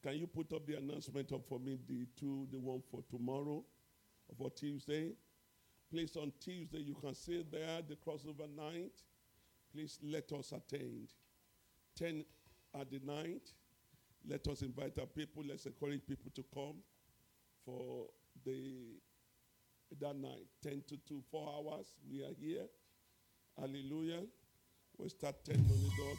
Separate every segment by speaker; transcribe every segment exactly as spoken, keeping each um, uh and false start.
Speaker 1: Can you put up the announcement up for me, the two, the one for tomorrow, for Tuesday? Please, on Tuesday, you can see there the crossover night. Please let us attend. ten at the night. Let us invite our people. Let's encourage people to come for the that night. ten to two, four hours. We are here. Hallelujah. We'll start ten on the dot.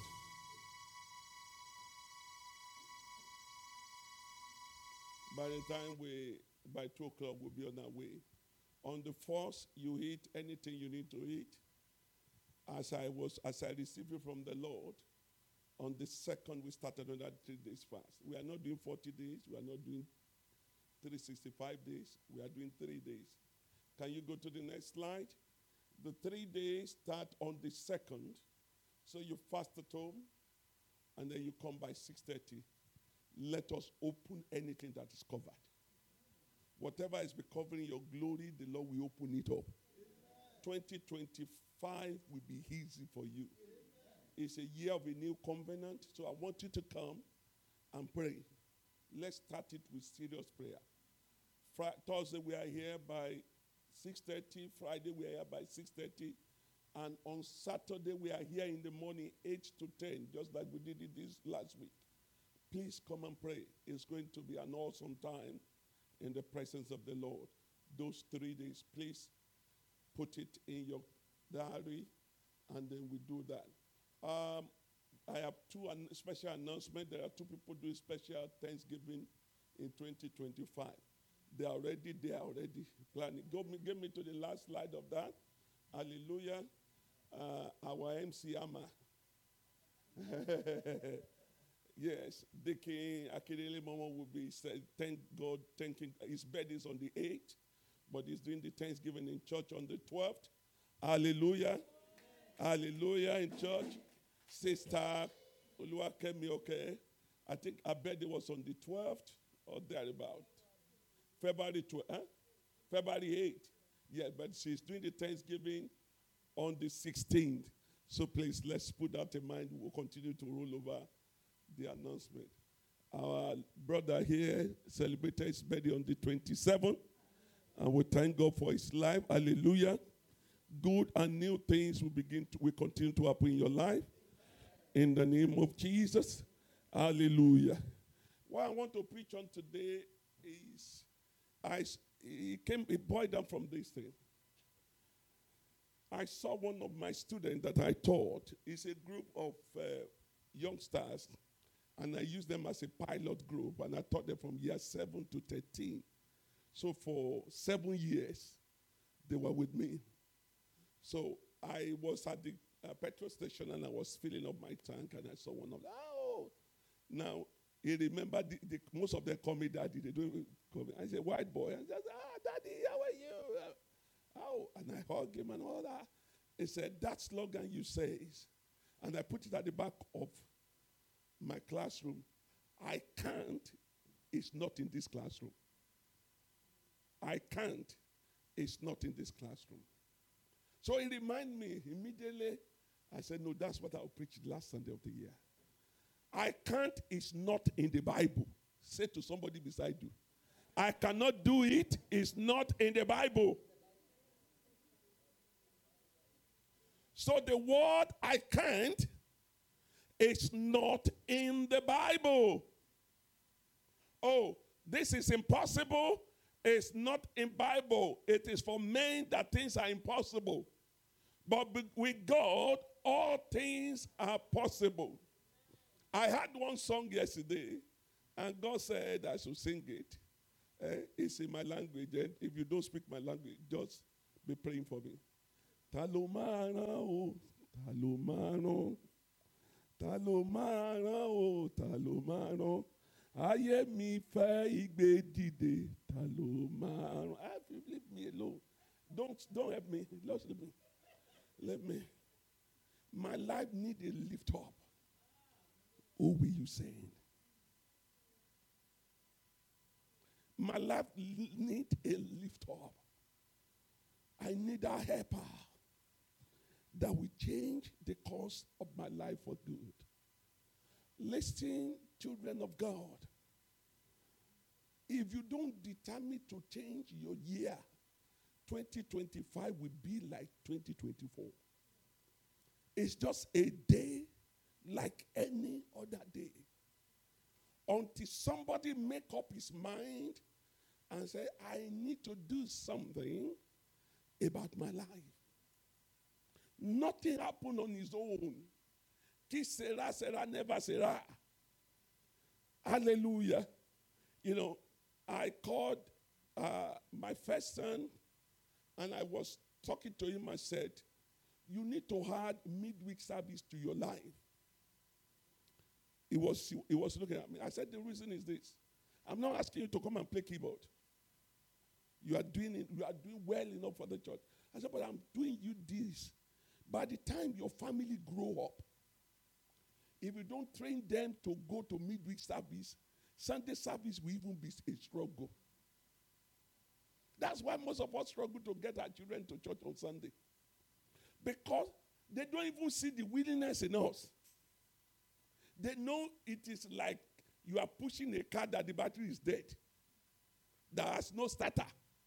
Speaker 1: By the time we, by two o'clock, we'll be on our way. On the first, you eat anything you need to eat. As I was, as I received it from the Lord, on the second, we started on that three days fast. We are not doing forty days. We are not doing three hundred sixty-five days. We are doing three days. Can you go to the next slide? The three days start on the second. So you fast at home, and then you come by six thirty. Let us open anything that is covered. Whatever is covering your glory, the Lord will open it up. twenty twenty-five will be easy for you. It's a year of a new covenant, so I want you to come and pray. Let's start it with serious prayer. Friday, Thursday, we are here by six thirty. Friday, we are here by six thirty. And on Saturday, we are here in the morning, eight to ten, just like we did it this last week. Please come and pray. It's going to be an awesome time in the presence of the Lord. Those three days, please put it in your diary, and then we do that. Um, I have two an- special announcements. There are two people doing special Thanksgiving in twenty twenty-five. They are already there, already planning. Go me, get me to the last slide of that. Hallelujah. Uh, our M C Amma. Yes, Deacon Akirele Mama will be said, thank God, thanking his birthday is on the eighth, but he's doing the Thanksgiving in church on the twelfth. Hallelujah. Hallelujah in church. Sister Oluwakemi, okay. I think her birthday was on the twelfth or thereabout. February twelfth, huh? February eighth. Yeah, but she's doing the Thanksgiving on the sixteenth. So please, let's put that in mind. We'll continue to roll over the announcement. Our brother here celebrated his birthday on the twenty-seventh, and we thank God for his life. Hallelujah. Good and new things will begin to, will continue to happen in your life. In the name of Jesus. Hallelujah. What I want to preach on today is, I, it came, it boiled down from this thing. I saw one of my students that I taught. It's a group of uh, youngsters, and I used them as a pilot group, and I taught them from year seven to thirteen. So for seven years, they were with me. So I was at the uh, petrol station, and I was filling up my tank, and I saw one of them. Oh, now he remembered the, the, most of them call me daddy. They don't call me. I said, white boy. I said, ah, daddy, how are you? Oh, and I hugged him and all that. He said, that slogan you say is, and I put it at the back of my classroom. I can't is not in this classroom. I can't is not in this classroom. So it reminded me immediately. I said, no, that's what I'll preach last Sunday of the year. I can't is not in the Bible. Say to somebody beside you, I cannot do it is not in the Bible. So the word I can't is not in the Bible. Oh, this is impossible. It's not in Bible. It is for men that things are impossible. But with God, all things are possible. I had one song yesterday, and God said I should sing it. Eh, it's in my language, and if you don't speak my language, just be praying for me. Talomana o, talomano, talomana o, talomano. Ayé mi fẹ́ igbe dìde, talomano. Leave me alone. Don't don't help me. Just leave me. Let me. My life need a lift up. Who will you send? My life need a lift up. I need a helper that will change the course of my life for good. Listen, children of God, If you don't determine to change your year, twenty twenty-five will be like twenty twenty-four. It's just a day like any other day. Until somebody make up his mind and say, I need to do something about my life. Nothing happened on his own. Qui sera, sera, never sera. Hallelujah. You know, I called uh, my first son, and I was talking to him. I said, you need to add midweek service to your life. He was, he was looking at me. I said, the reason is this. I'm not asking you to come and play keyboard. You are doing it, you are doing well enough for the church. I said, but I'm doing you this. By the time your family grow up, if you don't train them to go to midweek service, Sunday service will even be a struggle. That's why most of us struggle to get our children to church on Sunday. Because they don't even see the willingness in us. They know it is like you are pushing a car that the battery is dead. That has no starter.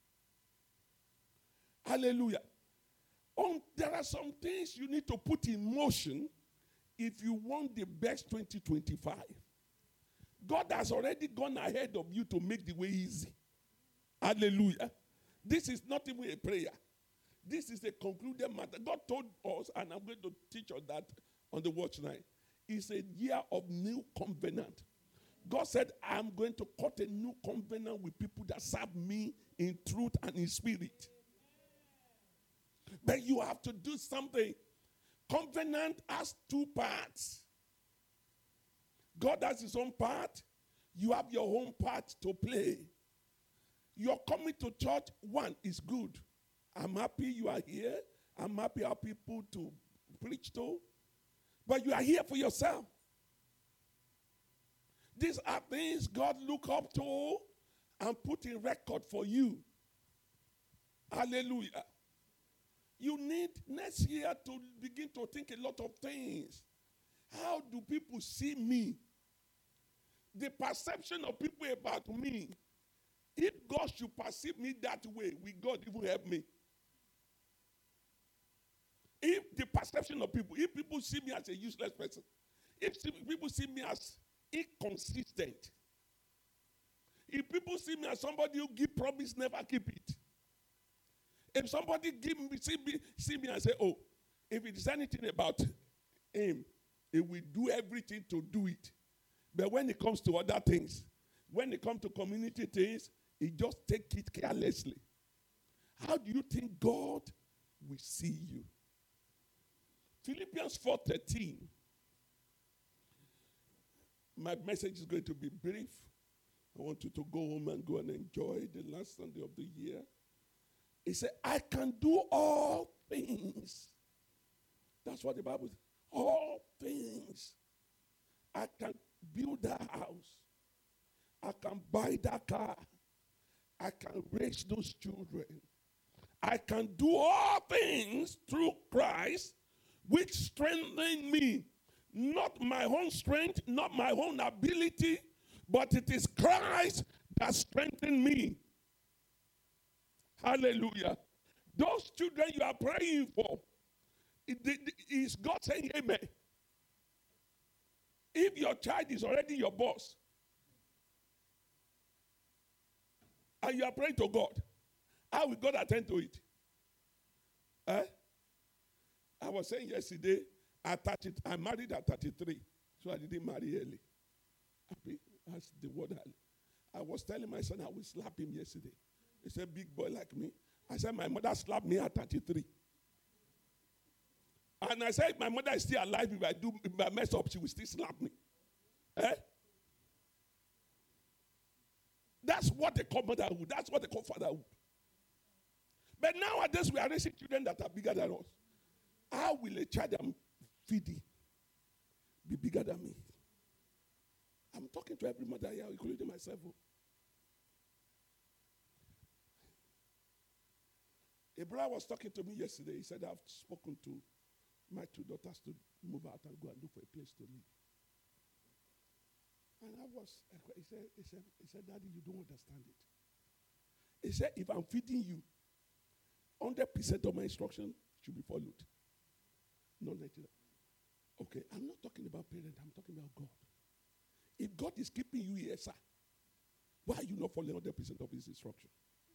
Speaker 1: Hallelujah. Um, there are some things you need to put in motion if you want the best twenty twenty-five. God has already gone ahead of you to make the way easy. Hallelujah. This is not even a prayer. This is a concluded matter. God told us, and I'm going to teach on that on the watch night. It's a year of new covenant. God said, I'm going to cut a new covenant with people that serve me in truth and in spirit. But you have to do something. Covenant has two parts. God has his own part. You have your own part to play. You're coming to church, one, is good. I'm happy you are here. I'm happy our people to preach to. But you are here for yourself. These are things God look up to and put in record for you. Hallelujah. You need next year to begin to think a lot of things. How do people see me? The perception of people about me. If God should perceive me that way, will God even help me? If the perception of people, if people see me as a useless person, if people see me as inconsistent, if people see me as somebody who give promise, never keep it. If somebody give me, see me, see me and say, oh, if it is anything about him, he will do everything to do it. But when it comes to other things, when it comes to community things, he just take it carelessly. How do you think God will see you? Philippians four thirteen. My message is going to be brief. I want you to go home and go and enjoy the last Sunday of the year. He said, I can do all things. That's what the Bible says. All things. I can build that house. I can buy that car. I can raise those children. I can do all things through Christ, which strengthen me. Not my own strength, not my own ability, but it is Christ that strengthens me. Hallelujah. Those children you are praying for, it, it, is God saying amen? If your child is already your boss, and you are praying to God, how will God attend to it? Eh? I was saying yesterday, at thirty, I married at thirty-three, so I didn't marry early. Happy? That's the word. I, I was telling my son I would slap him yesterday. He said, big boy like me. I said, my mother slapped me at thirty-three. And I said, my mother is still alive. If I do, if I mess up, she will still slap me. Eh? That's what they call motherhood. That's what they call fatherhood. But nowadays, we are raising children that are bigger than us. How will a child I'm feeding be bigger than me? I'm talking to every mother here, including myself. A brother was talking to me yesterday. He said, I've spoken to my two daughters to move out and go and look for a place to live. And I was, he said, he said, he said, Daddy, you don't understand it. He said, if I'm feeding you, one hundred percent of my instruction should be followed. Not ninety. Okay, I'm not talking about parents, I'm talking about God. If God is keeping you here, sir, why are you not following one hundred percent of his instruction?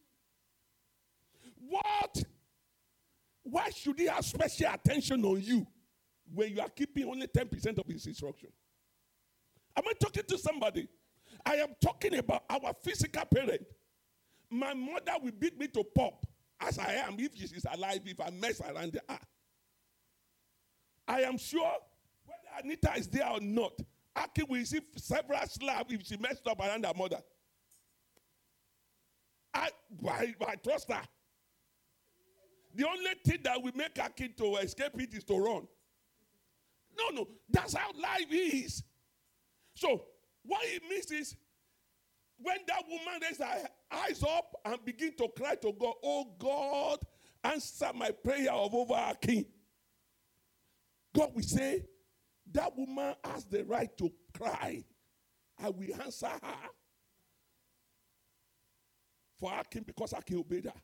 Speaker 1: What? Why should he have special attention on you when you are keeping only ten percent of his instruction? Am I talking to somebody? I am talking about our physical parent. My mother will beat me to pop as I am if she is alive, if I mess around her. I am sure whether Anita is there or not, Aki will receive several slaps if she messed up around her mother. I, I, I trust her. The only thing that will make Aki to escape it is to run. No, no, that's how life is. So, what it means is, when that woman raised her eyes up and begin to cry to God, oh God, answer my prayer of over our king. God will say, that woman has the right to cry. I will answer her for our king because our king obeyed her.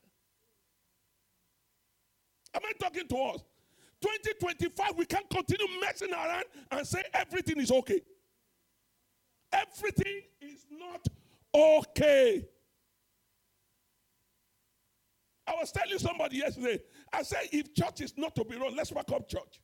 Speaker 1: Am I talking to us? twenty twenty-five, we can't continue messing around and say everything is okay. Everything is not okay. I was telling somebody yesterday, I said, if church is not to be run, let's work up church.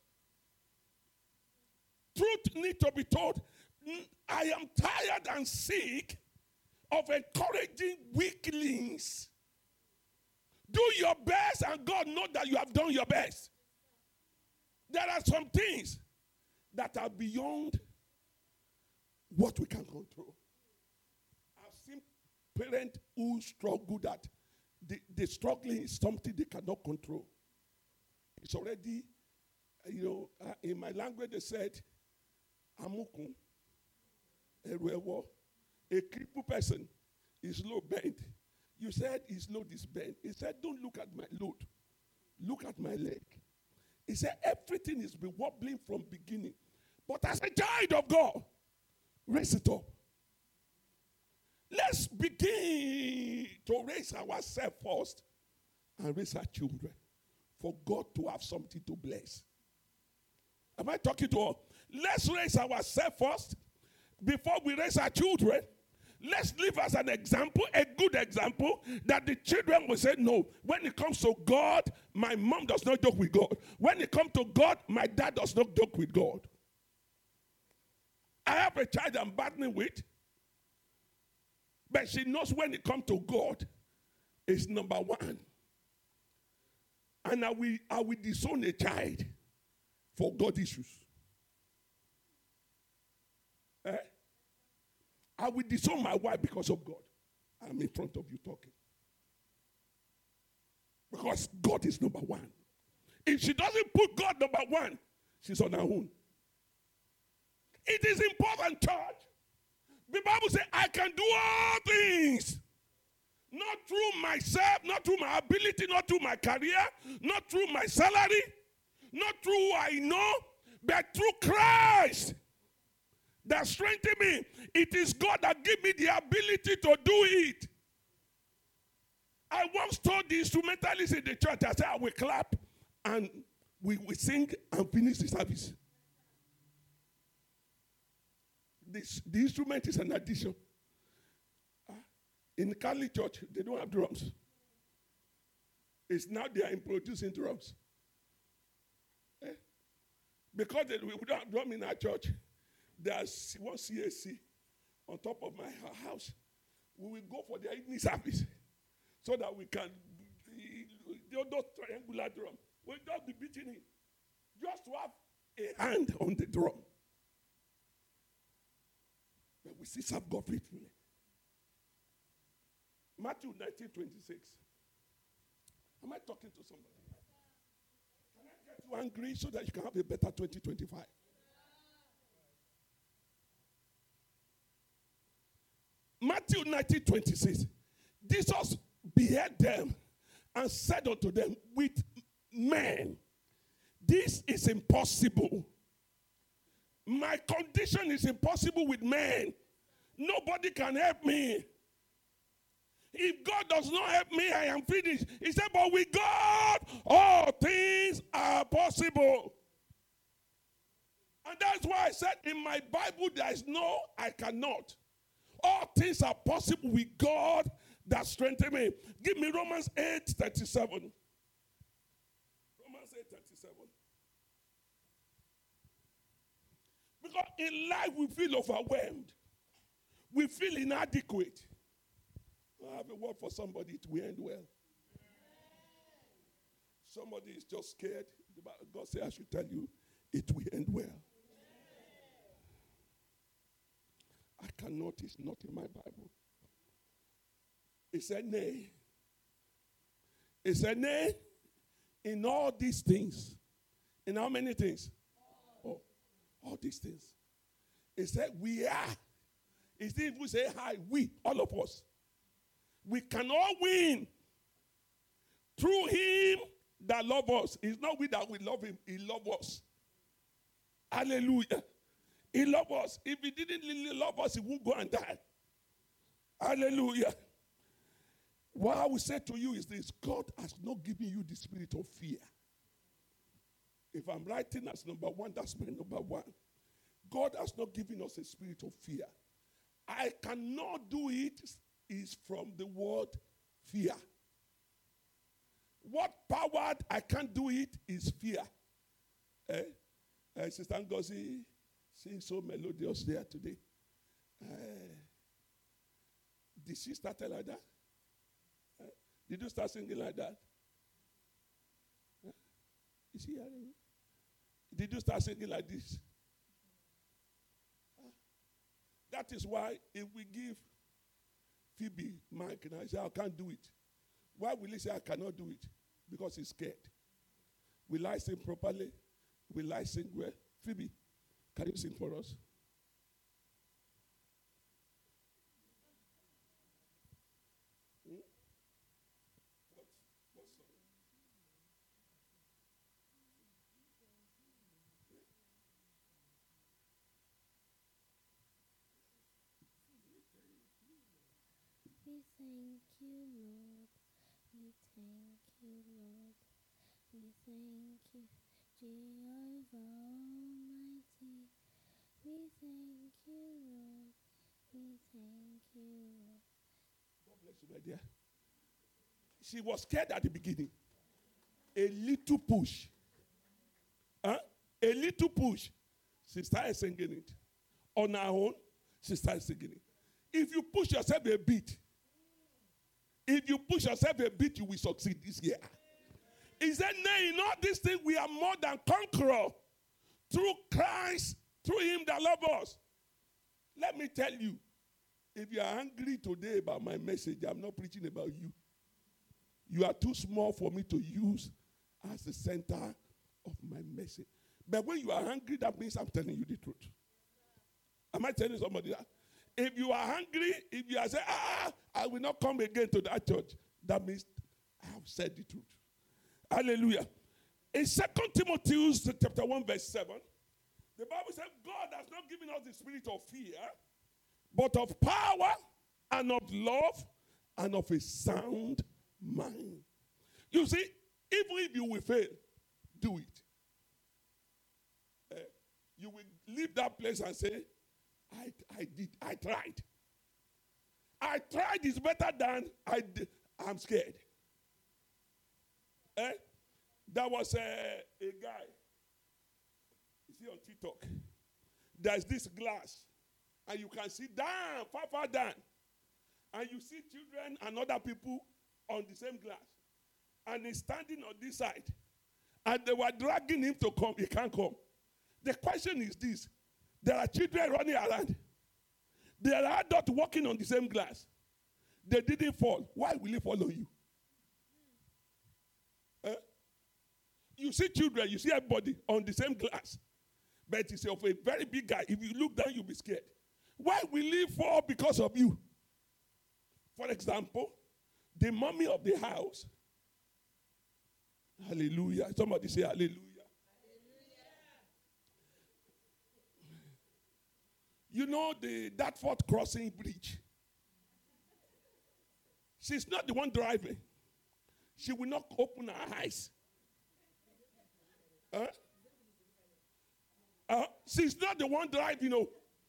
Speaker 1: Truth need to be told. I am tired and sick of encouraging weaklings. Do your best and God knows that you have done your best. There are some things that are beyond what we can control. I've seen parents who struggle that the, the struggling is something they cannot control. It's already, you know, uh, in my language they said, Amukun, Eruewo, a crippled person is low bent. You said his load is bent. He said, don't look at my load. Look at my leg. He said, everything is been wobbling from beginning. But as a child of God, raise it up. Let's begin to raise ourselves first and raise our children for God to have something to bless. Am I talking to all? Let's raise ourselves first before we raise our children. Let's live as an example, a good example, that the children will say, no, when it comes to God, my mom does not joke with God. When it comes to God, my dad does not joke with God. I have a child I'm battling with, but she knows when it comes to God, it's number one. And I will, I will disown a child for God issues. Eh? I will disown my wife because of God. I'm in front of you talking. Because God is number one. If she doesn't put God number one, she's on her own. It is important, church. The Bible says, I can do all things. Not through myself, not through my ability, not through my career, not through my salary, not through who I know, but through Christ that strengthens me. It is God that gives me the ability to do it. I once told the instrumentalists in the church, I said, I will clap and we will sing and finish the service. This, the instrument is an addition. Uh, in Catholic Church, they don't have drums. It's now they are introducing drums. Eh? Because they, we don't have drum in our church, there's one C A C on top of my house. We will go for the evening service so that we can, those triangular drum, we'll just be beating it. Just to have a hand on the drum. But we still serve God faithfully. Matthew nineteen twenty-six. Am I talking to somebody? Can I get you angry so that you can have a better twenty twenty-five? Matthew nineteen twenty-six. Jesus beheld them and said unto them, with men, this is impossible. My condition is impossible with men. Nobody can help me. If God does not help me, I am finished. He said, but with God, all things are possible. And that's why I said in my Bible, there is no, I cannot. All things are possible with God that strengthens me. Give me Romans eight thirty-seven. Romans eight thirty-seven. Because in life we feel overwhelmed. We feel inadequate. I have a word for somebody, it will end well. Somebody is just scared. God said, I should tell you, it will end well. I cannot, it's not in my Bible. It said, nay. It said, nay, in all these things. In how many things? Oh, all these things. It said, we are. It didn't even say, hi, we, all of us. We can all win through him that loves us. It's not we that we love him. He loves us. Hallelujah. He loves us. If he didn't really love us, he won't go and die. Hallelujah. What I will say to you is this. God has not given you the spirit of fear. If I'm writing as number one, that's my number one. God has not given us a spirit of fear. I cannot do it is from the word fear. What powered I can't do it is fear. Eh? Uh, Sister Ngozi sings so melodious there today. Uh, did she start like that? Uh, did you start singing like that? Uh, is she hearing me? Did you start singing like this? Uh, that is why if we give Phoebe Mike and I say, I can't do it. Why will he say I cannot do it? Because he's scared. Will I sing properly? Will I sing well? Phoebe, can you sing for us? Hmm? What, what song?
Speaker 2: We thank you, Lord. We thank you, Lord. We thank you, Jehovah Almighty. We thank you, Lord. We thank you, Lord.
Speaker 1: God bless you, my dear. She was scared at the beginning. A little push. Huh? A little push. She started singing it. On her own, she started singing it. If you push yourself a bit, if you push yourself a bit, you will succeed this year. He said, nay, in all these things we are more than conquerors through Christ, through him that loves us. Let me tell you, if you are angry today about my message, I'm not preaching about you. You are too small for me to use as the center of my message. But when you are angry, that means I'm telling you the truth. Am I telling somebody that? If you are hungry, if you are saying, ah, I will not come again to that church, that means I have said the truth. Hallelujah. In Second Timothy chapter one, verse seven, the Bible says, God has not given us the spirit of fear, but of power and of love and of a sound mind. You see, even if you will fail, do it. Uh, you will leave that place and say, I, I did, I tried. I tried is better than I did. I'm scared. Eh? There was a, a guy, you see on TikTok, there's this glass, and you can see down, far, far down, and you see children and other people on the same glass, and he's standing on this side, and they were dragging him to come. He can't come. The question is this. There are children running around. There are adults walking on the same glass. They didn't fall. Why will he follow you? Eh? You see children, you see everybody on the same glass. But it's of a very big guy. If you look down, you'll be scared. Why will he fall because of you? For example, the mommy of the house. Hallelujah. Somebody say hallelujah. You know the Dartford Crossing Bridge? She's not the one driving. She will not open her eyes. Huh? Uh, she's not the one driving, no.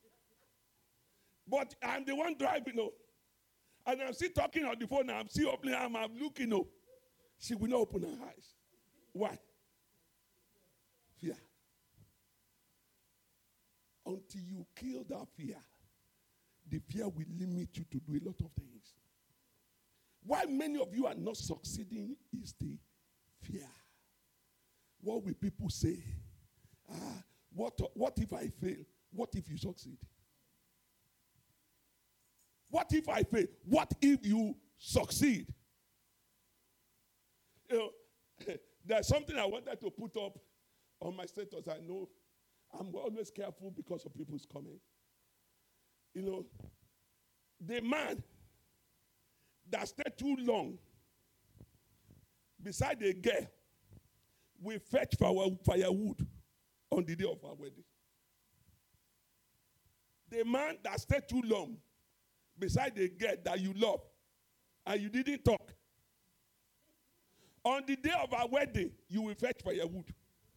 Speaker 1: But I'm the one driving, no. And I'm still talking on the phone, I'm still opening, I'm, I'm looking, no. She will not open her eyes. Why? Fear. Until you kill that fear, the fear will limit you to do a lot of things. Why many of you are not succeeding is the fear. What will people say? Ah, what, what if I fail? What if you succeed? What if I fail? What if you succeed? You know, there's something I wanted to put up on my status. I know I'm always careful because of people's comment. You know, the man that stayed too long beside the girl will fetch firewood on the day of our wedding. The man that stayed too long beside the girl that you love and you didn't talk, on the day of our wedding, you will fetch firewood.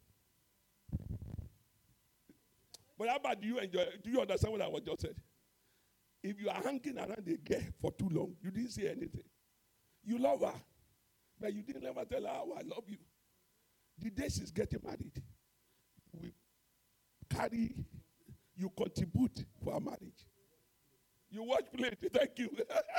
Speaker 1: But how about do you enjoy? Do you understand what I was just said? If you are hanging around the girl for too long, you didn't say anything. You love her, but you didn't ever tell her how I love you. The day she's getting married, we carry, you contribute for her marriage. You watch play, thank you.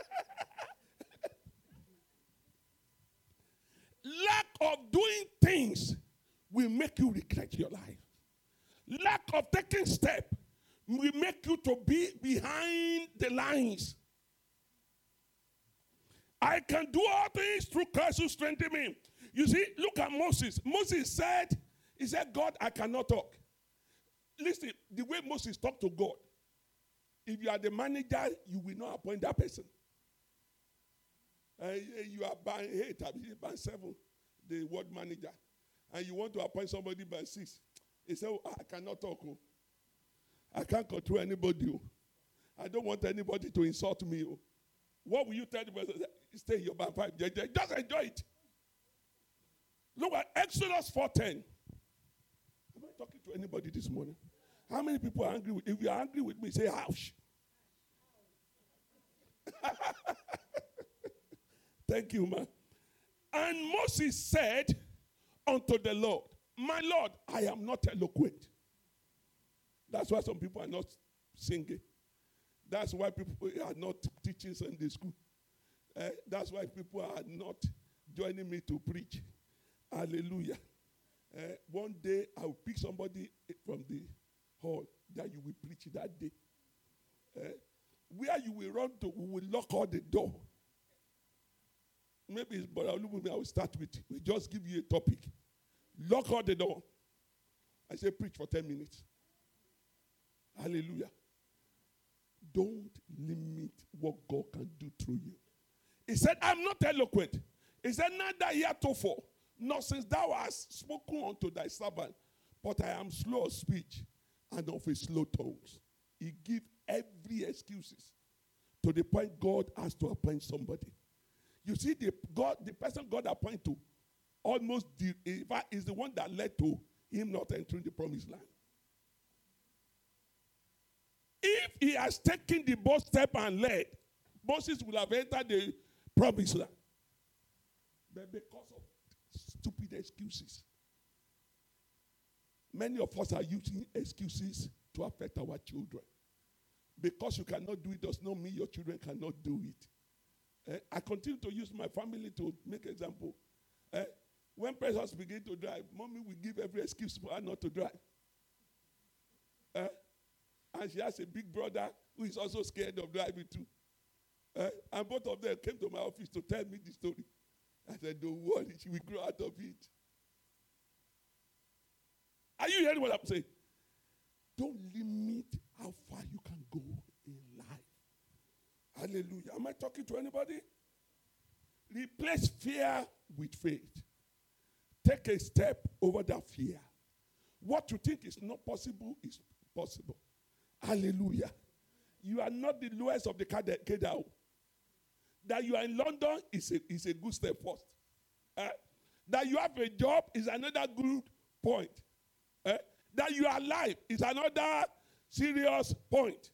Speaker 1: Lack of doing things will make you regret your life. Lack of taking steps will make you to be behind the lines. I can do all things through Christ who strengthens me. You see, look at Moses. Moses said, he said, God, I cannot talk. Listen, the way Moses talked to God, if you are the manager, you will not appoint that person. Uh, you are band eight, band seven, the ward manager, and you want to appoint somebody by six. He said, oh, I cannot talk. Oh. I can't control anybody. Oh. I don't want anybody to insult me. Oh. What will you tell the person? Stay in your band five. Just enjoy it. Look at Exodus four ten. Am I talking to anybody this morning? How many people are angry with? If you are angry with me, say ouch. Thank you, man. And Moses said unto the Lord, my Lord, I am not eloquent. That's why some people are not singing. That's why people are not teaching Sunday school. Uh, that's why people are not joining me to preach. Hallelujah. Uh, one day I will pick somebody from the hall that you will preach that day. Uh, where you will run to, we will lock all the door. Maybe it's but I will start with. We just give you a topic. Lock all the door. I say preach for ten minutes. Hallelujah. Don't limit what God can do through you. He said, I'm not eloquent. He said, neither heretofore, nor since thou hast spoken unto thy servant, but I am slow of speech and of a slow tongues. He gives every excuses to the point God has to appoint somebody. You see, the God, the person God appointed to almost the, in fact, is the one that led to him not entering the promised land. If he has taken the bold step and led, Moses will have entered the promised land. But because of stupid excuses, many of us are using excuses to affect our children. Because you cannot do it does not mean your children cannot do it. Uh, I continue to use my family to make example. Uh, when Precious begin to drive, mommy will give every excuse for her not to drive. Uh, and she has a big brother who is also scared of driving too. Uh, and both of them came to my office to tell me the story. I said, don't worry, she will grow out of it. Are you hearing what I'm saying? Don't limit how far you can go in life. Hallelujah. Am I talking to anybody? Replace fear with faith. Take a step over that fear. What you think is not possible is possible. Hallelujah. You are not the lowest of the Kedao. That you are in London is a, is a good step first. Eh? That you have a job is another good point. Eh? That you are alive is another serious point.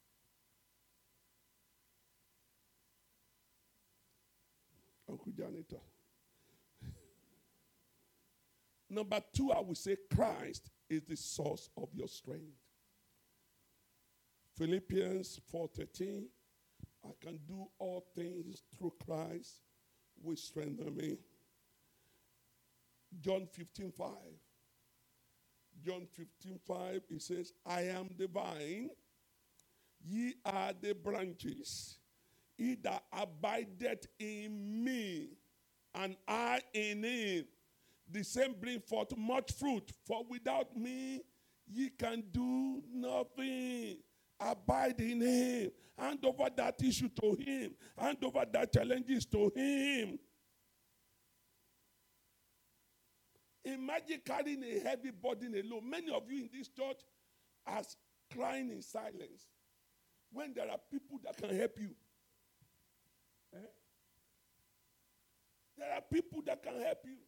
Speaker 1: Uncle Janitor. Number two, I would say Christ is the source of your strength. Philippians four thirteen, I can do all things through Christ which strengthen me. John fifteen five. John fifteen five, it says, I am the vine, ye are the branches. He that abideth in me, and I in him, the same bring forth much fruit. For without me, ye can do nothing. Abide in him. Hand over that issue to him. Hand over that challenges to him. Imagine carrying a heavy burden alone. Many of you in this church are crying in silence when there are people that can help you. Eh? There are people that can help you.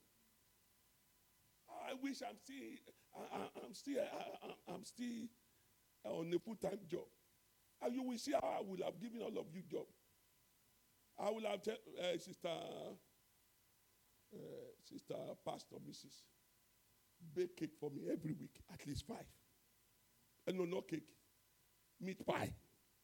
Speaker 1: I wish I'm still, I, I, I'm still, I, I'm still on a full-time job. And you will see how I will have given all of you job. I will have tell, uh, sister, uh, sister, pastor, Missus bake cake for me every week, at least five. Uh, no, not cake, meat pie.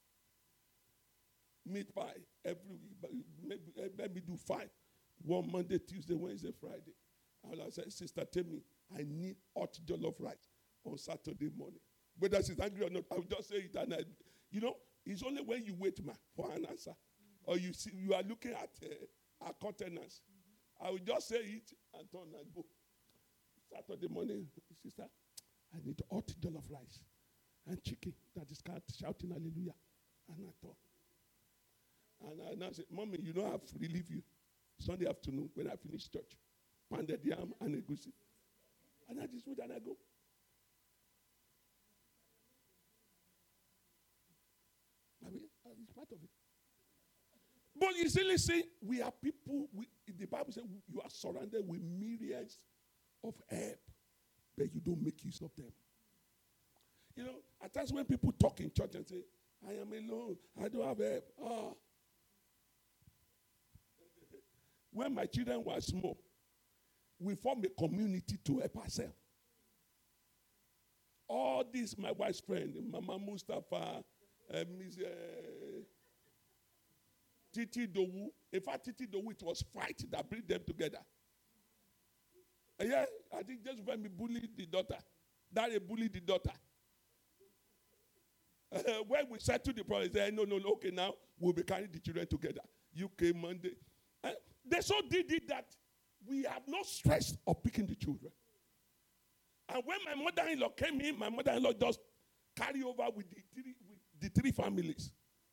Speaker 1: Meat pie every week, but maybe, uh, maybe do five. One Monday, Tuesday, Wednesday, Friday. I will say, Sister, tell me, I need hot jollof rice on Saturday morning. Whether she's angry or not, I will just say it. And I, you know, it's only when you wait ma, for an answer. Mm-hmm. Or you see, you are looking at uh, our containers. Mm-hmm. I will just say it and turn and go. Saturday morning, sister, I need hot jollof rice and chicken that is shouting hallelujah. And I thought. And I now say, Mommy, you know I have to relieve you. Sunday afternoon when I finish church. Pounded yam and egusi. And I just wait and I go. I mean, it's part of it. But you see, listen, we are people, we, the Bible says you are surrounded with myriads of help, but you don't make use of them. You know, at times when people talk in church and say, I am alone, I don't have help. Ah. When my children were small, we formed a community to help ourselves. All this, my wife's friend, Mama Mustafa, uh, Miss Uh, Titi Dowu. In fact, Titi Dowu, it was fight that bring them together. Uh, yeah, I think just when we bullied the daughter, Daddy bullied the daughter. Uh, when we settled the problem, they said, no, no, no, okay, now we'll be carrying the children together. U K Monday. Uh, they so did it that we have no stress of picking the children. And when my mother-in-law came in, my mother-in-law just carried over with the three, with the three families.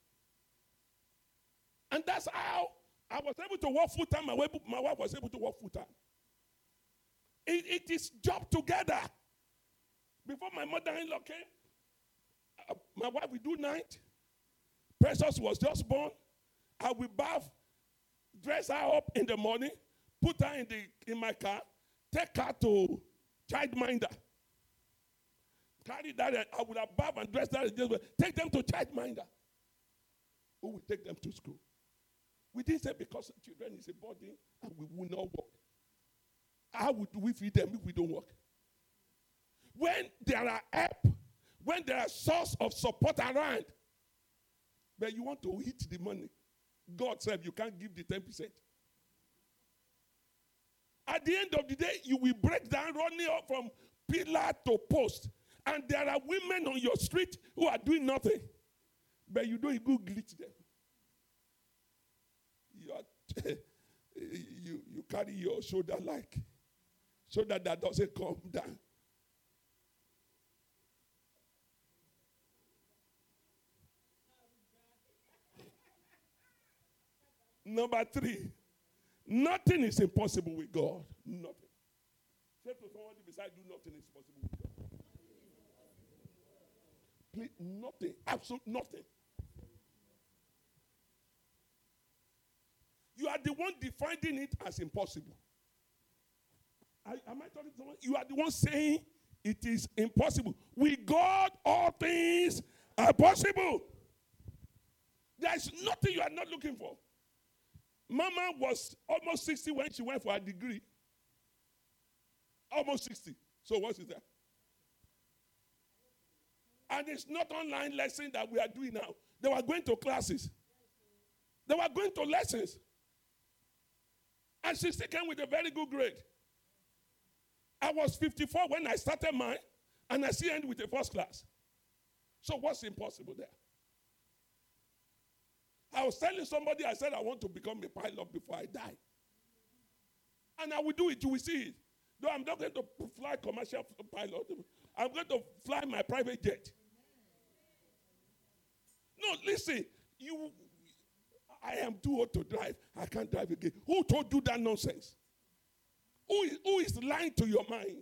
Speaker 1: And that's how I was able to work full-time. My wife, my wife was able to work full-time. It, it is job together. Before my mother-in-law came, uh, my wife will do night. Precious was just born. I will bath, dress her up in the morning, put her in the in my car, take her to childminder. Carry that, I would have bathed and dressed her. Take them to childminder. Who will take them to school? We didn't say because children is a burden and we will not work. How would we feed them if we don't work? When there are help, when there are source of support around, but you want to eat the money, God said you can't give the ten percent. At the end of the day, you will break down running up from pillar to post. And there are women on your street who are doing nothing. But you don't go glitch them. You, are you, you carry your shoulder like, so that that doesn't come down. Number three, nothing is impossible with God. Nothing. Say to somebody beside you, nothing is possible with God. Please, nothing. Absolute nothing. You are the one defining it as impossible. I, am I talking to someone? You are the one saying it is impossible. With God, all things are possible. There is nothing you are not looking for. Mama was almost sixty when she went for a degree. Almost sixty. So what is that? And it's not online lesson that we are doing now. They were going to classes. They were going to lessons. And she still came with a very good grade. I was fifty-four when I started mine, and I still end with a first class. So what's impossible there? I was telling somebody, I said I want to become a pilot before I die. And I will do it, you will see it. Though I'm not going to fly commercial pilot. I'm going to fly my private jet. No, listen, you, I am too old to drive. I can't drive again. Who told you that nonsense? Who is, who is lying to your mind?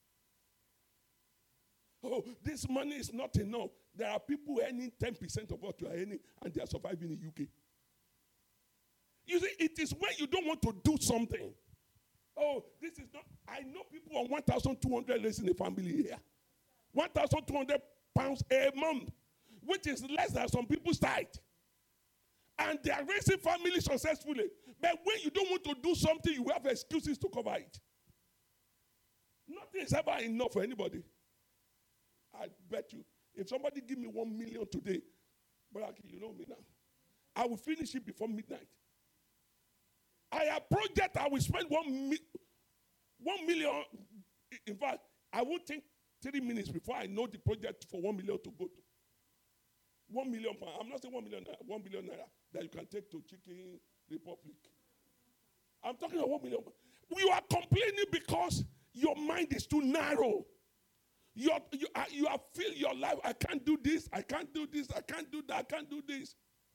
Speaker 1: Oh, this money is not enough. There are people earning ten percent of what you are earning, and they are surviving in U K. You see, it is when you don't want to do something. Oh, this is not, I know people on one thousand two hundred raising a family here. one thousand two hundred pounds a month, which is less than some people's tithe. And they are raising families successfully. But when you don't want to do something, you have excuses to cover it. Nothing is ever enough for anybody. I bet you, if somebody give me one million today, but you know me now, I will finish it before midnight. I have project I will spend one, mi- one million. In fact, I will think three minutes before I know the project for one million to go to. One million pounds. I'm not saying one million naira, one billion naira that you can take to Chicken Republic. I'm talking about one million. You are complaining because your mind is too narrow. You're, you are, you are feel your life. I can't do this. I can't do this. I can't do that. I can't do this.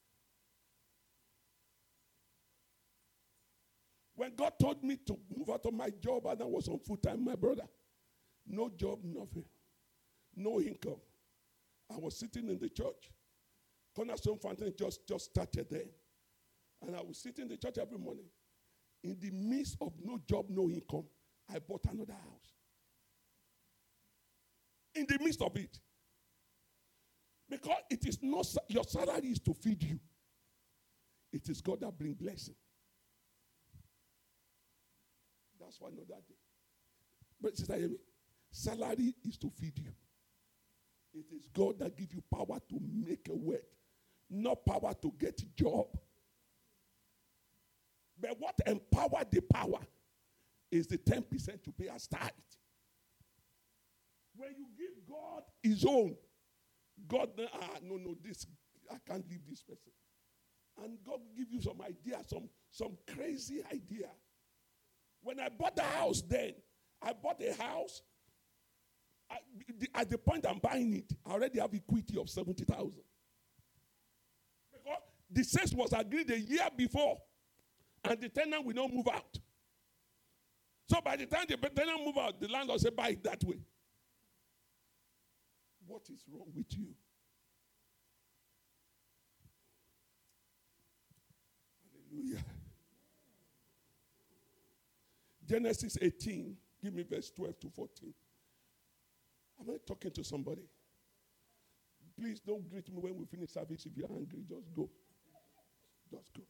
Speaker 1: When God told me to move out of my job and I was on full time, my brother, no job, nothing, no income. I was sitting in the church. Cornerstone Fountain just, just started there. And I was sitting in the church every morning. In the midst of no job, no income, I bought another house. In the midst of it. Because it is not, your salary is to feed you. It is God that brings blessing. That's for another day. But sister, hear me. Salary is to feed you. It is God that gives you power to make a word, not power to get a job. But what empowered the power is the ten percent to pay as tithe. When you give God his own, God, ah, no, no, this, I can't leave this person. And God will give you some idea, some, some crazy idea. When I bought the house then, I bought a house. I, the, at the point I'm buying it, I already have equity of seventy thousand. Because the sales was agreed a year before, and the tenant will not move out. So by the time the tenant move out, the landlord said, buy it that way. What is wrong with you? Hallelujah. Genesis eighteen, give me verse twelve to fourteen. Am I talking to somebody? Please don't greet me when we finish service. If you're angry, just go. Just go.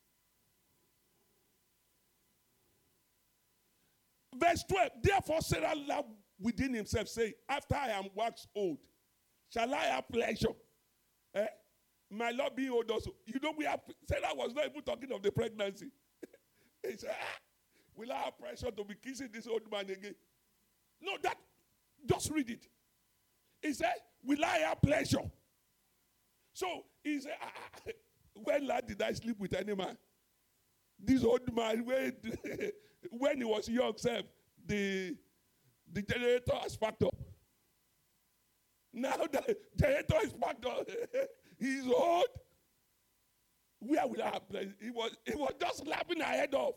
Speaker 1: Verse twelve, therefore Sarah laughed within himself, saying, after I am waxed old, shall I have pleasure? Eh? My Lord being old also. You know, we have, Sarah was not even talking of the pregnancy. He said, ah, will I have pleasure to be kissing this old man again? No, that, just read it. He said, will I have pleasure? So, he said, ah, when last did I sleep with any man? This old man, when, when he was young, self, the, the generator has packed up. Now the generator is packed up. He's old. Where will I have pleasure? He was, he was just laughing ahead of.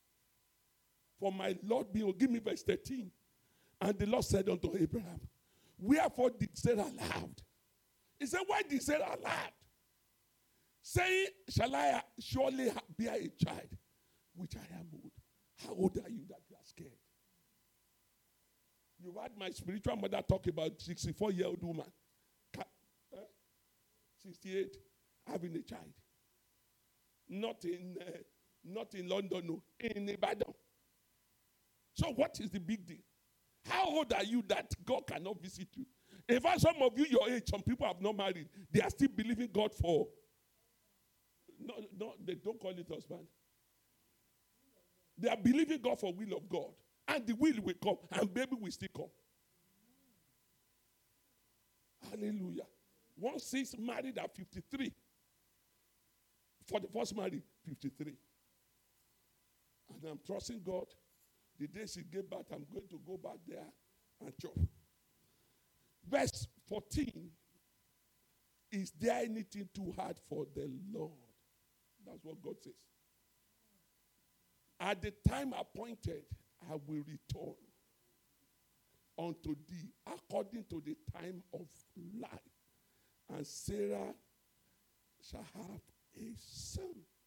Speaker 1: For my Lord, be, give me verse thirteen. And the Lord said unto Abraham, Wherefore did Sarah laughed? He said, why did Sarah laugh? Saying, shall I surely bear a child, which I am old? How old are you that you are scared? You've heard my spiritual mother talk about sixty-four-year-old woman. sixty-eight, having a child. Not in, uh, not in London, no, in Ibadan. So what is the big deal? How old are you that God cannot visit you? In fact, some of you your age, some people have not married. They are still believing God for, no, no, they don't call it husband. They are believing God for will of God. And the will will come, and baby will still come. Hallelujah. One sis married at fifty-three. For the first marriage, fifty-three. And I'm trusting God. The day she gave birth, I'm going to go back there and chop. Verse fourteen. Is there anything too hard for the Lord? That's what God says. At the time appointed, I will return unto thee according to the time of life. And Sarah shall have a son.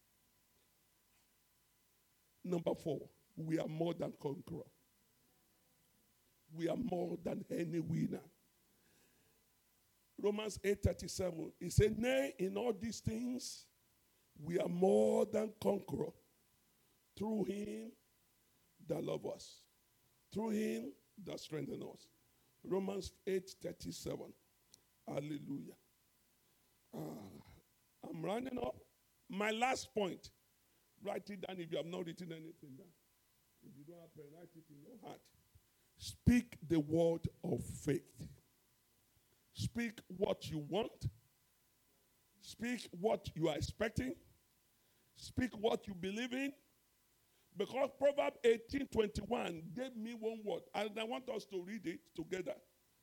Speaker 1: Number four, we are more than conqueror. We are more than any winner. Romans eight thirty-seven, he said, nay, in all these things, we are more than conqueror through him that love us, through him that strengthen us. Romans eight thirty-seven. Hallelujah. Uh, I'm running up. My last point. Write it down if you have not written anything down. If you don't have pen, write it in your heart. Speak the word of faith. Speak what you want. Speak what you are expecting. Speak what you believe in. Because Proverbs eighteen twenty-one gave me one word, and I want us to read it together.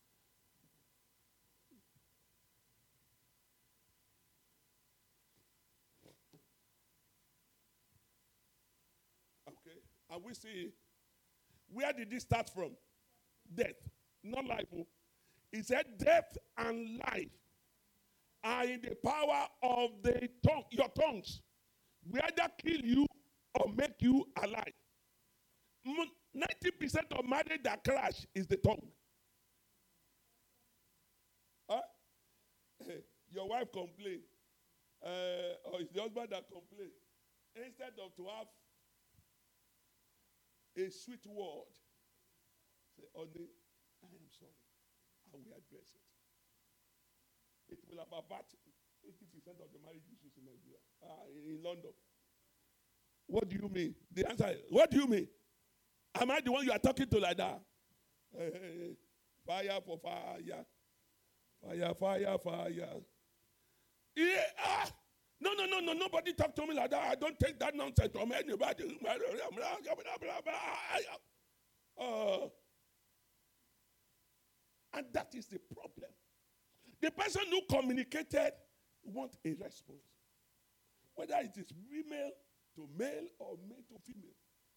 Speaker 1: Okay, and we see, where did this start from? Death, not life. He said, death and life are in the power of the tongue, your tongues. We either kill you or make you alive. ninety percent of marriage that crash is the tongue. Huh? Your wife complain, uh, or it's the husband that complain. Instead of to have a sweet word, say, honey, I am sorry. I will address it. It will have about eighty percent of the marriage issues in Nigeria, uh, in London. What do you mean? The answer is, what do you mean? Am I the one you are talking to like that? Hey, hey, hey. Fire for fire. Fire, fire, fire. Yeah. Ah. No, no, no, no. Nobody talk to me like that. I don't take that nonsense from anybody. Uh, and that is the problem. The person who communicated wants a response. Whether it is female to male or male to female.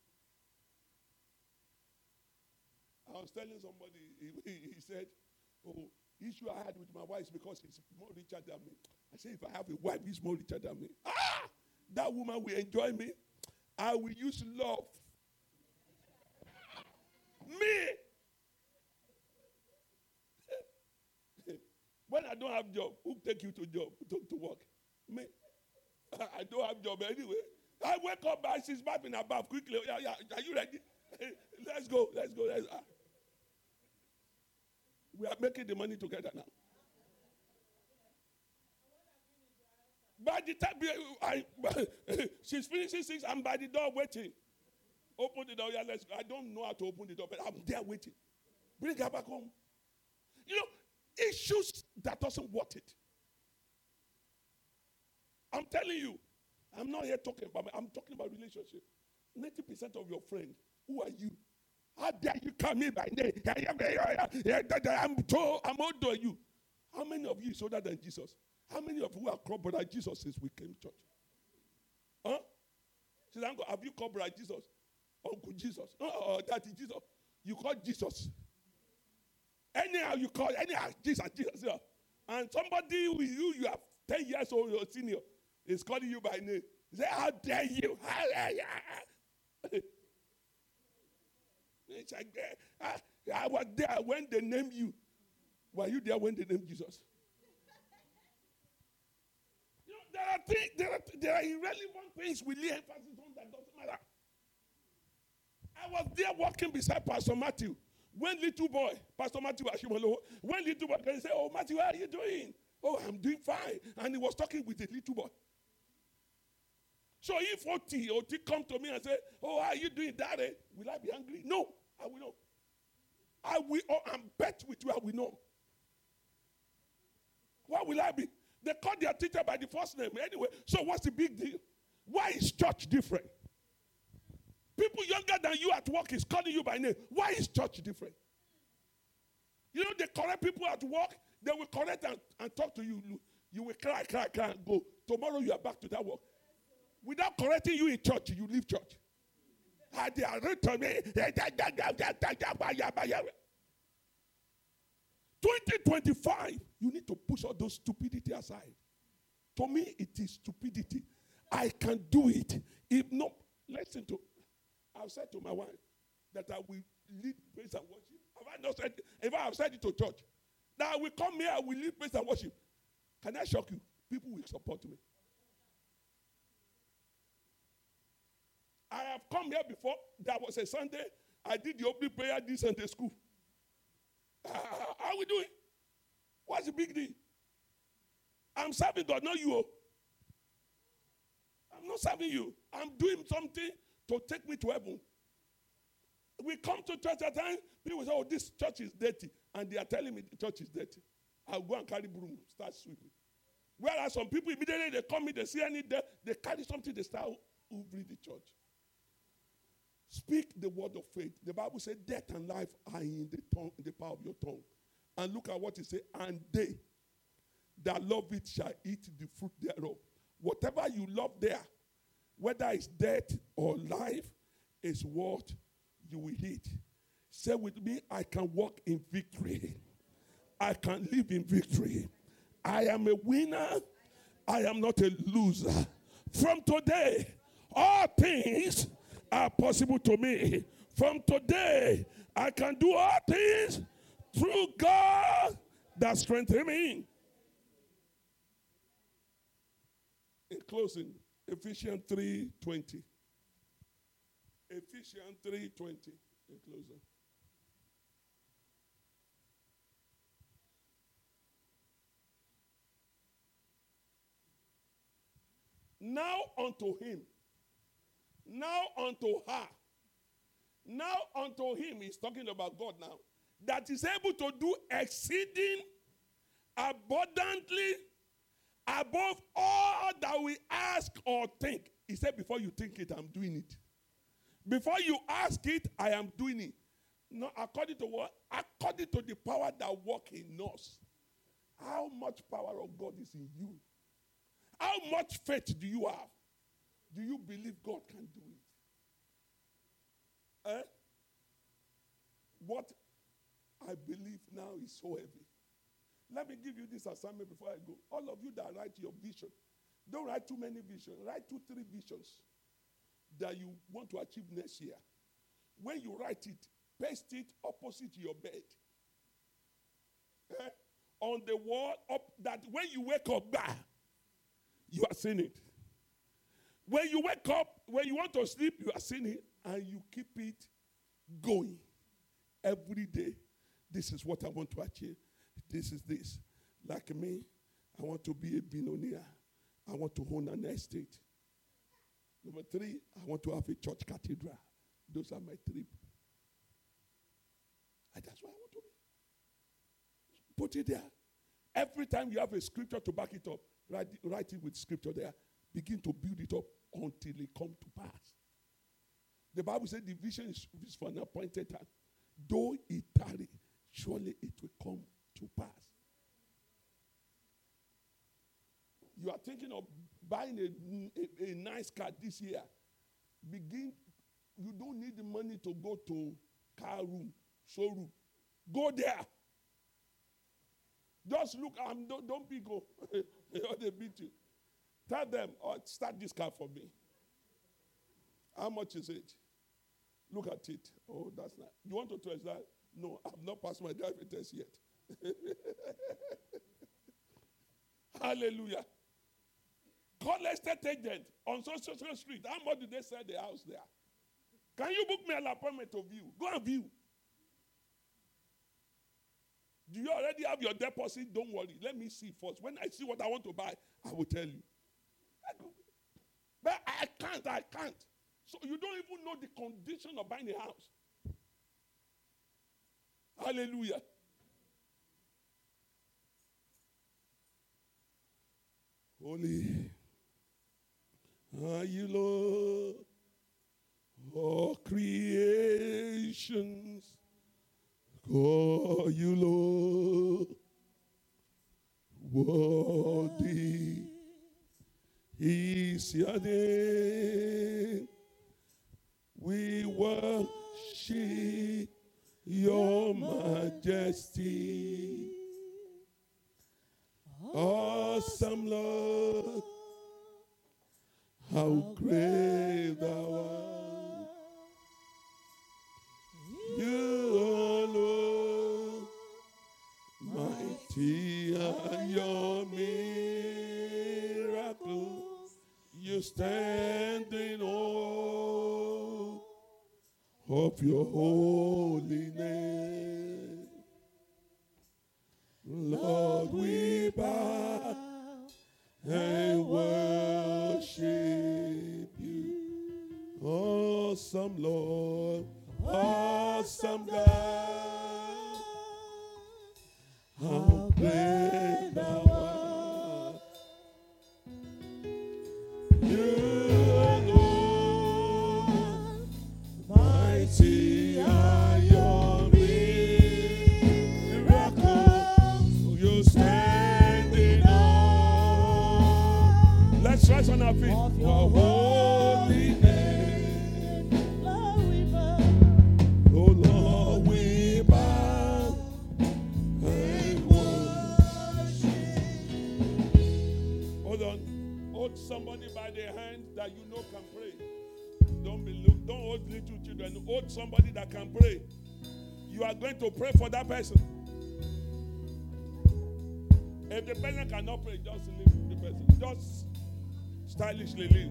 Speaker 1: I was telling somebody, he, he, he said, oh, the issue I had with my wife is because he's more richer than me. I said, if I have a wife, he's more richer than me. Ah! That woman will enjoy me. I will use love. Me! When I don't have job, who take you to job, to, to work? Me. I don't have job anyway. I wake up by she's back in her bath quickly. Yeah, yeah. Are you ready? Let's go. Let's go. Let's, uh. We are making the money together now. By the time I, she's finishing six, I'm by the door waiting. Open the door. Yeah, let's go. I don't know how to open the door, but I'm there waiting. Bring her back home. You know, issues that doesn't want it. I'm telling you. I'm not here talking about, I'm talking about relationship. ninety percent of your friends, who are you? How dare you call me by name? I'm too, I'm older than you. How many of you is older than Jesus? How many of you have called Brother Jesus since we came to church? Huh? Says, have you called Brother Jesus? Uncle Jesus? Uh, uh, Daddy Jesus? You call Jesus. Anyhow you call, anyhow, Jesus, Jesus. Yeah. And somebody with you, you are ten years old, your senior, is calling you by name. He say, how dare you? It's like, I, I was there when they named you. Were you there when they named Jesus? You know, there are things, there are, there are irrelevant things we lay emphasis on that doesn't matter. I was there walking beside Pastor Matthew. When little boy, Pastor Matthew Ashimolo, when little boy can say, oh, Matthew, how are you doing? Oh, I'm doing fine. And he was talking with the little boy. So if O T, O T come to me and say, oh, how are you doing, Daddy? Will I be angry? No, I will not. I will, oh, I'm bet with you, I will not. What will I be? They call their teacher by the first name anyway. So what's the big deal? Why is church different? People younger than you at work is calling you by name. Why is church different? You know, they correct people at work. They will correct and, and talk to you. You will cry, cry, cry, and go. Tomorrow you are back to that work. Without correcting you in church, you leave church. And they are to me. twenty twenty-five, you need to push all those stupidity aside. To me, it is stupidity. I can do it. If not, listen to, I've said to my wife that I will lead praise and worship. Have I not said, if I have said it to church, that I will come here, I will lead praise and worship. Can I shock you? People will support me. I have come here before. There was a Sunday. I did the opening prayer this Sunday school. Uh, how are we doing? What's the big deal? I'm serving God, not you. I'm not serving you. I'm doing something to take me to heaven. We come to church at times, people say, oh, this church is dirty. And they are telling me the church is dirty. I'll go and carry broom, start sweeping. Whereas some people, immediately they come in, they see any dirt, they carry something, they start hoovering the church. Speak the word of faith. The Bible says death and life are in the tongue, in the power of your tongue. And look at what it says. And they that love it shall eat the fruit thereof. Whatever you love there, whether it's death or life, is what you will eat. Say with me, I can walk in victory. I can live in victory. I am a winner. I am not a loser. From today, all things are possible to me. From today, I can do all things through God that strengthens me. In closing, Ephesians three twenty. Ephesians three twenty. In closing. Now unto him. Now unto her. Now unto him, he's talking about God now, that is able to do exceeding abundantly above all that we ask or think. He said, before you think it, I'm doing it. Before you ask it, I am doing it. No, according to what? According to the power that works in us. How much power of God is in you? How much faith do you have? Do you believe God can do it? Eh? What I believe now is so heavy. Let me give you this assignment before I go. All of you that write your vision, don't write too many visions. Write two, three visions that you want to achieve next year. When you write it, paste it opposite your bed. Eh? On the wall, up that when you wake up, bah, you are seeing it. When you wake up, when you want to sleep, you are seeing it, and you keep it going every day. This is what I want to achieve. This is this. Like me, I want to be a billionaire. I want to own an estate. Number three, I want to have a church cathedral. Those are my three. And that's what I want to be. Put it there. Every time you have a scripture to back it up, write, write it with scripture there. Begin to build it up until it comes to pass. The Bible says the vision is, is for an appointed time. Though it tarry, surely it will come to pass. You are thinking of buying a, a, a nice car this year. Begin, you don't need the money to go to car room, showroom. Go there. Just look, um, don't, don't be go. Or they beat you. Tell them, oh, start this car for me. How much is it? Look at it. Oh, that's nice. You want to test that? No, I've not passed my driving test yet. Hallelujah. Call estate agent on social street. How much do they sell the house there? Can you book me an appointment to view? Go and view. Do you already have your deposit? Don't worry. Let me see first. When I see what I want to buy, I will tell you. But I can't. I can't. So you don't even know the condition of buying a house. Hallelujah. Holy are you, Lord, all creations. Call you, Lord, worthy is your name. We worship your majesty. Awesome Lord, how great thou art. You alone, mighty are your miracles. You stand in awe of your holy name. Lord, we bow and worship you. Awesome Lord, awesome God, how great thou art. You alone, mighty are your miracles. You stand in awe. Let's rise on our feet. Your holy name. Oh Lord, we bow and worship. Hold on. Hold somebody by the hand that you know can pray. Don't be look, don't hold little children. Hold somebody that can pray. You are going to pray for that person. If the person cannot pray, just leave the person. Just stylishly leave.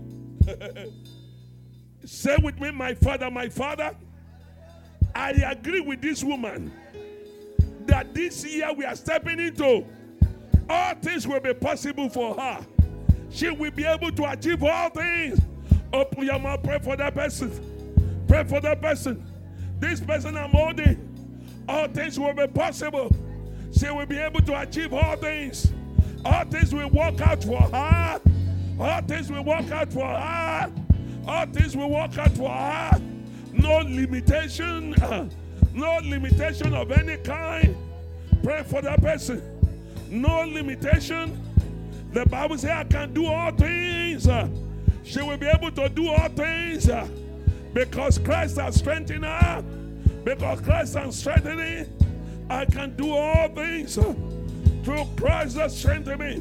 Speaker 1: Say with me, my Father, my Father, I agree with this woman that this year we are stepping into, all things will be possible for her. She will be able to achieve all things. Open your mouth, pray for that person. Pray for that person. This person I'm holding, all things will be possible. She will be able to achieve all things. All things will work out for her. All things will work out for her. All things will work out for her. No limitation. Uh, no limitation of any kind. Pray for that person. No limitation. The Bible says, I can do all things. Uh, she will be able to do all things uh, because Christ has strengthened her. Because Christ has strengthened me. I can do all things uh, through Christ that strengthens me.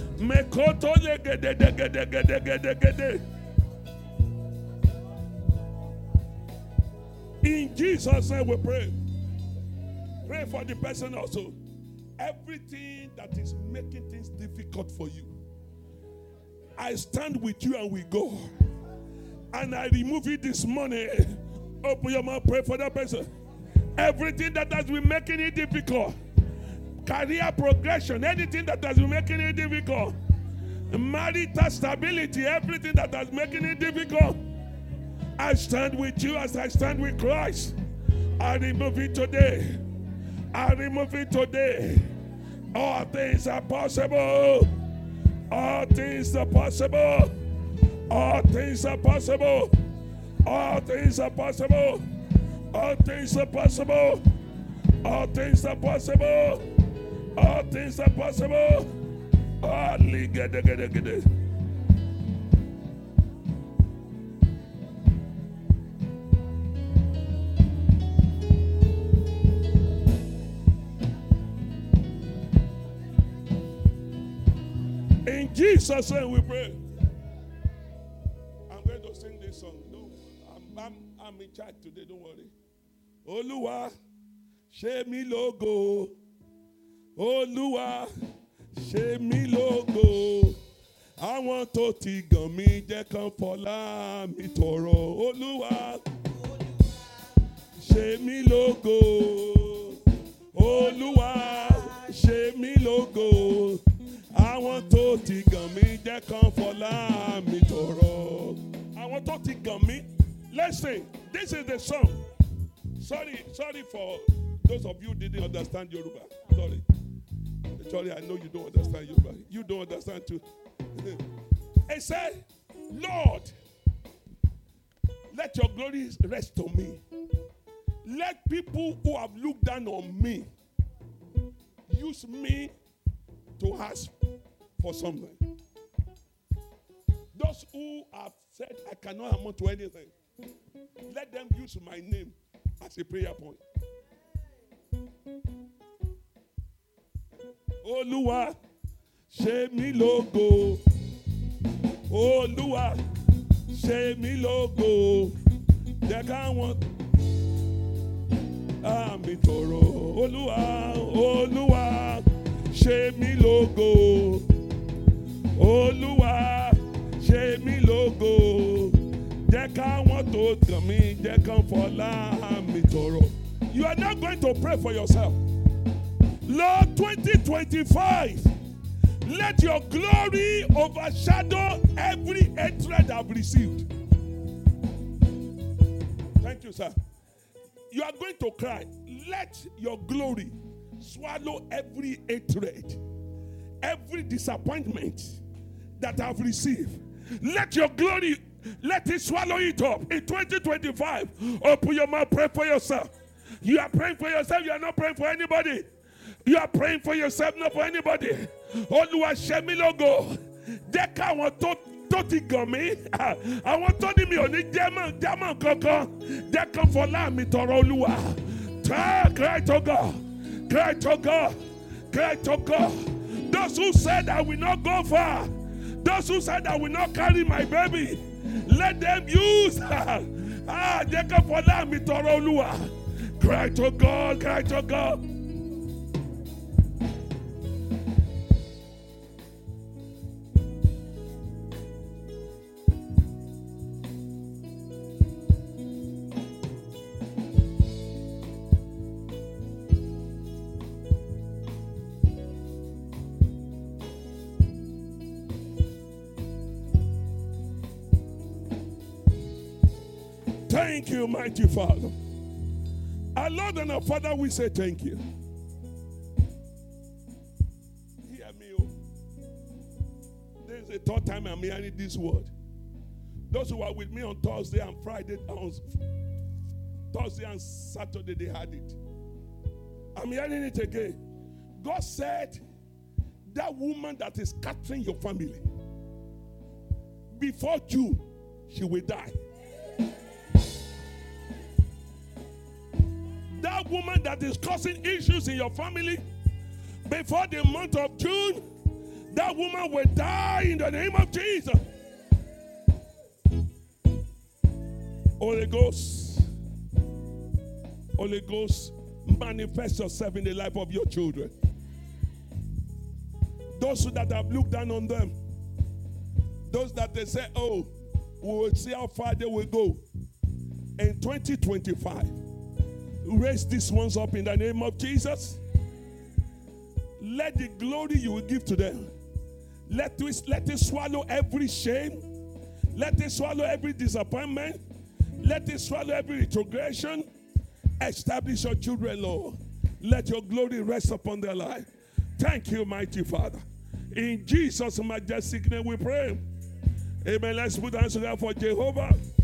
Speaker 1: In Jesus' name we pray. Pray for the person also. Everything that is making things difficult for you, I stand with you and we go. And I remove it this morning. Open your mouth, pray for that person. Everything that has been making it difficult, career progression, anything that has been making it difficult, marital stability, everything that has been making it difficult, I stand with you as I stand with Christ. I remove it today. I remove it today. All things are possible. All things are possible. All things are possible. All things are possible. All things are possible. All things are possible. All things are possible. All things Jesus' name we pray. I'm going to sing this song. No, I'm, I'm, I'm in charge today, don't worry. Olúwa, ṣe mí lógo. Olúwa, ṣe mí lógo. Àwọn tó ti gàn mí jẹ́ kán fọlá mi tọrọ. Olúwa, ṣe mí lógo. Olúwa, ṣe mí lógo. Àwọn tó ti gàn mí jẹ́ kán fọlá mi tọrọ. Àwọn tó ti gàn mí. Listen, this is the song. Sorry, sorry for those of you who didn't understand Yoruba. Sorry. Sorry, I know you don't understand Yoruba. You don't understand too. It said, Lord, let your glory rest on me. Let people who have looked down on me use me to ask for something. Those who have said I cannot amount to anything, let them use my name as a prayer point. Olúwa, ṣe mí lógo. Olúwa, ṣe mí lógo. Jẹ́ káwọn àmì tọrọ. Olúwa, Olúwa, ṣe mí lógo. Olúwa, ṣe mí lógo. Jẹ́ káwọn tó gàn mí, jẹ́ kán fọlá mi tọrọ. You are not going to pray for yourself. Lord, twenty twenty-five, let your glory overshadow every hatred I've received. Thank you, sir. You are going to cry. Let your glory swallow every hatred, every disappointment that I've received. Let your glory, let it swallow it up. In twenty twenty-five, open your mouth, pray for yourself. You are praying for yourself, you are not praying for anybody. You are praying for yourself, not for anybody. Olúwa, ṣe mí lógo. Jẹ́ káwọn tó tó ti gàn mí. Àwọn tó ní mi ò ní jẹ́mọ̀ jẹ́mọ̀ kankan. Jẹ́ kán fọlá mi tọrọ Olúwa. Cry to God. Cry to God. Cry to God. Those who said I will not go far. Those who said I will not carry my baby. Let them use. Ah, jẹ́ kán fọlá mi tọrọ Olúwa. Cry to God. Cry to God. Thank you, mighty Father. Our Lord and our Father, we say thank you. Hear me, oh. This is the third time I'm hearing this word. Those who are with me on Thursday and Friday, on Thursday and Saturday, they had it. I'm hearing it again. God said, that woman that is scattering your family, before June, she will die. That woman that is causing issues in your family, before the month of June, that woman will die in the name of Jesus. Holy Ghost, Holy Ghost, manifest yourself in the life of your children. Those that have looked down on them, those that they say, oh, we will see how far they will go. In twenty twenty-five, raise these ones up in the name of Jesus. Let the glory you will give to them, let it, let it swallow every shame. Let it swallow every disappointment. Let it swallow every retrogression. Establish your children, Lord. Let your glory rest upon their life. Thank you, mighty Father. In Jesus' majestic name we pray. Amen. Let's put our hands together for Jehovah.